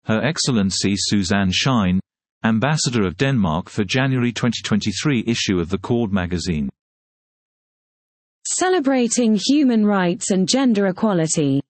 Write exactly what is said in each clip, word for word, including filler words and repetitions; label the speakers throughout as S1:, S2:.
S1: Her Excellency Suzanne Shine, Ambassador of Denmark for January twenty twenty-three issue of the Cord magazine.
S2: Celebrating human rights and gender equality.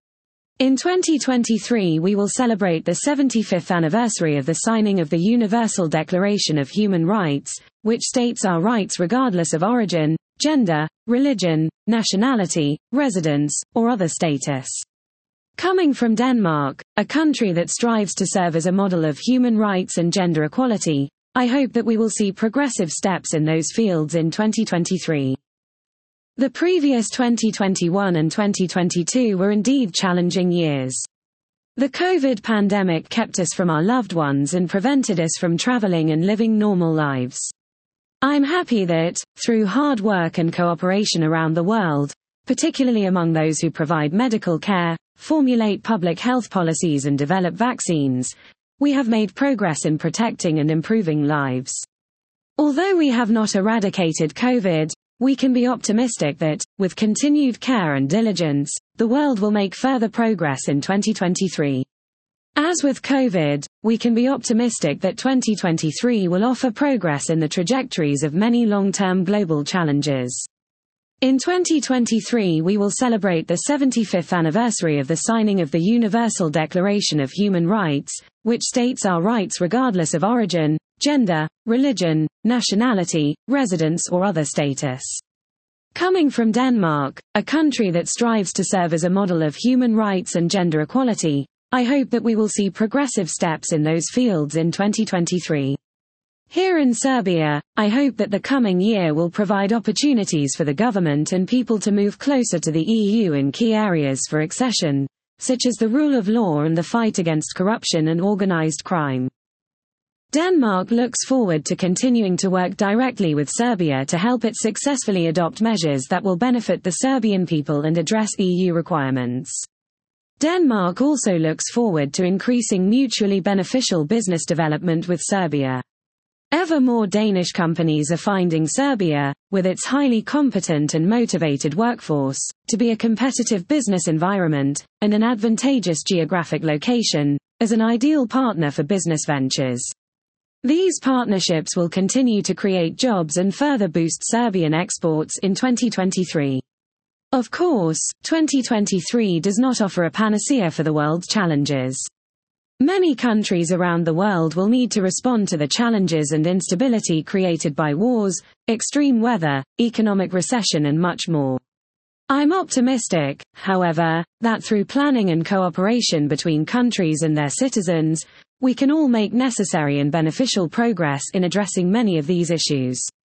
S2: In twenty twenty-three we will celebrate the seventy-fifth anniversary of the signing of the Universal Declaration of Human Rights, which states our rights regardless of origin, gender, religion, nationality, residence, or other status. Coming from Denmark, a country that strives to serve as a model of human rights and gender equality, I hope that we will see progressive steps in those fields in twenty twenty-three. The previous twenty twenty-one and twenty twenty-two were indeed challenging years. The COVID pandemic kept us from our loved ones and prevented us from traveling and living normal lives. I'm happy that, through hard work and cooperation around the world, particularly among those who provide medical care, formulate public health policies and develop vaccines, we have made progress in protecting and improving lives. Although we have not eradicated COVID, we can be optimistic that, with continued care and diligence, the world will make further progress in twenty twenty-three. As with COVID, we can be optimistic that twenty twenty-three will offer progress in the trajectories of many long-term global challenges. In twenty twenty-three we will celebrate the seventy-fifth anniversary of the signing of the Universal Declaration of Human Rights, which states our rights regardless of origin, gender, religion, nationality, residence or other status. Coming from Denmark, a country that strives to serve as a model of human rights and gender equality, I hope that we will see progressive steps in those fields in twenty twenty-three. Here in Serbia, I hope that the coming year will provide opportunities for the government and people to move closer to the E U in key areas for accession, such as the rule of law and the fight against corruption and organized crime. Denmark looks forward to continuing to work directly with Serbia to help it successfully adopt measures that will benefit the Serbian people and address E U requirements. Denmark also looks forward to increasing mutually beneficial business development with Serbia. Ever more Danish companies are finding Serbia, with its highly competent and motivated workforce, to be a competitive business environment, and an advantageous geographic location, as an ideal partner for business ventures. These partnerships will continue to create jobs and further boost Serbian exports in twenty twenty-three. Of course, twenty twenty-three does not offer a panacea for the world's challenges. Many countries around the world will need to respond to the challenges and instability created by wars, extreme weather, economic recession and much more. I'm optimistic, however, that through planning and cooperation between countries and their citizens, we can all make necessary and beneficial progress in addressing many of these issues.